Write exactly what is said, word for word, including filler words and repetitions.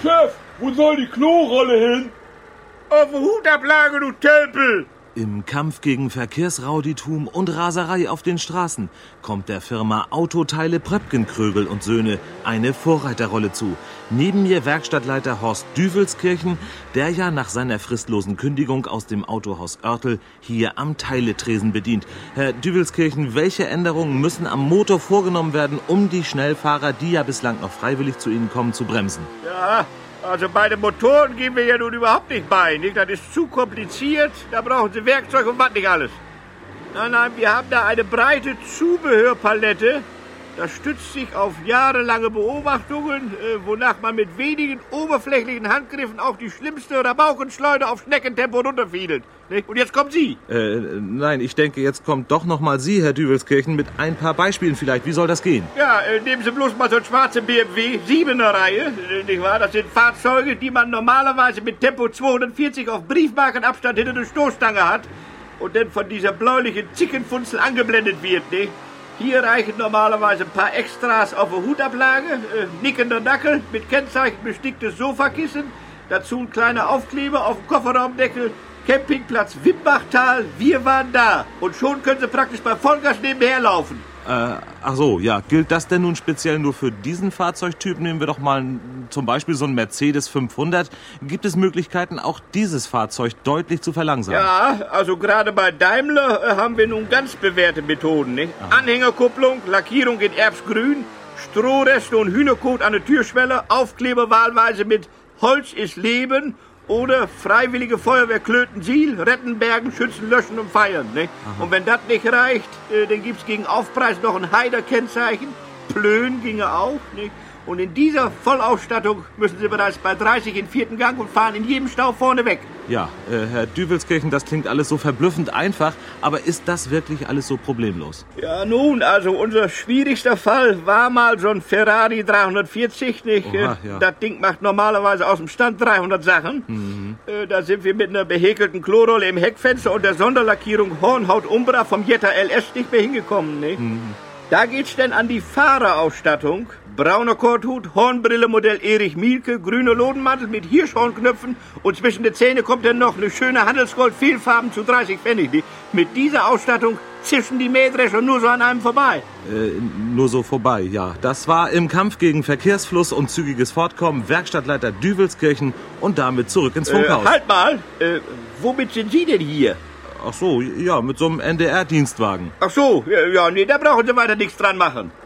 Chef, wo soll die Klorolle hin? Auf die Hutablage, du Tölpel! Im Kampf gegen Verkehrsrauditum und Raserei auf den Straßen kommt der Firma Autoteile Pröpken-Krögel und Söhne eine Vorreiterrolle zu. Neben mir Werkstattleiter Horst Düvelskirchen, der ja nach seiner fristlosen Kündigung aus dem Autohaus Oertel hier am Teiletresen bedient. Herr Düvelskirchen, welche Änderungen müssen am Motor vorgenommen werden, um die Schnellfahrer, die ja bislang noch freiwillig zu Ihnen kommen, zu bremsen? Ja, also bei den Motoren gehen wir ja nun überhaupt nicht bei. Nicht? Das ist zu kompliziert, da brauchen Sie Werkzeug und was nicht alles. Nein, nein, wir haben da eine breite Zubehörpalette. Das stützt sich auf jahrelange Beobachtungen, äh, wonach man mit wenigen oberflächlichen Handgriffen auch die schlimmste Rabaukenschleuder auf Schneckentempo runterfiedelt. Nicht? Und jetzt kommen Sie. Äh, nein, ich denke, jetzt kommt doch noch mal Sie, Herr Düvelskirchen, mit ein paar Beispielen vielleicht. Wie soll das gehen? Ja, äh, nehmen Sie bloß mal so einen schwarzen B M W siebener Reihe, äh, nicht wahr? Das sind Fahrzeuge, die man normalerweise mit Tempo zweihundertvierzig auf Briefmarkenabstand hinter der Stoßstange hat und dann von dieser bläulichen Zickenfunzel angeblendet wird, nicht? Hier reichen normalerweise ein paar Extras auf der Hutablage, äh, nickender Dackel mit Kennzeichen besticktes Sofakissen, dazu ein kleiner Aufkleber auf dem Kofferraumdeckel, Campingplatz Wimbachtal, wir waren da. Und schon können Sie praktisch bei Vollgas nebenher laufen. Äh, ach so, ja. Gilt das denn nun speziell nur für diesen Fahrzeugtyp? Nehmen wir doch mal zum Beispiel so einen Mercedes fünfhundert. Gibt es Möglichkeiten, auch dieses Fahrzeug deutlich zu verlangsamen? Ja, also gerade bei Daimler äh, haben wir nun ganz bewährte Methoden, nicht? Anhängerkupplung, Lackierung in Erbsgrün, Strohreste und Hühnerkot an der Türschwelle, Aufkleber wahlweise mit Holz ist Leben oder Freiwillige Feuerwehr Klöten-Siel, retten, bergen, schützen, löschen und feiern. Nicht? Und wenn das nicht reicht, äh, dann gibt's gegen Aufpreis noch ein Heider-Kennzeichen. Plön ginge auch. Nicht? Und in dieser Vollausstattung müssen Sie bereits bei dreißig in vierten Gang und fahren in jedem Stau vorne weg. Ja, äh, Herr Düvelskirchen, das klingt alles so verblüffend einfach, aber ist das wirklich alles so problemlos? Ja, nun, also unser schwierigster Fall war mal so ein Ferrari dreihundertvierzig, nicht? Oha, ja. Das Ding macht normalerweise aus dem Stand dreihundert Sachen. Mhm. Äh, da sind wir mit einer behäkelten Klorolle im Heckfenster und der Sonderlackierung Hornhaut Umbra vom Jetta L S nicht mehr hingekommen, nicht? Mhm. Da geht's denn an die Fahrerausstattung. Brauner Korthut, Hornbrille Modell Erich Mielke, grüner Lodenmantel mit Hirschhornknöpfen und zwischen den Zähnen kommt dann noch eine schöne Handelsgold Vielfarben zu dreißig Pfennig. Mit dieser Ausstattung zischen die Mähdrescher nur so an einem vorbei. Äh, nur so vorbei, ja. Das war im Kampf gegen Verkehrsfluss und zügiges Fortkommen Werkstattleiter Düvelskirchen und damit zurück ins Funkhaus. Äh, halt mal, äh, womit sind Sie denn hier? Ach so, ja, mit so einem N D R-Dienstwagen. Ach so, ja, ja, nee, da brauchen Sie weiter nichts dran machen.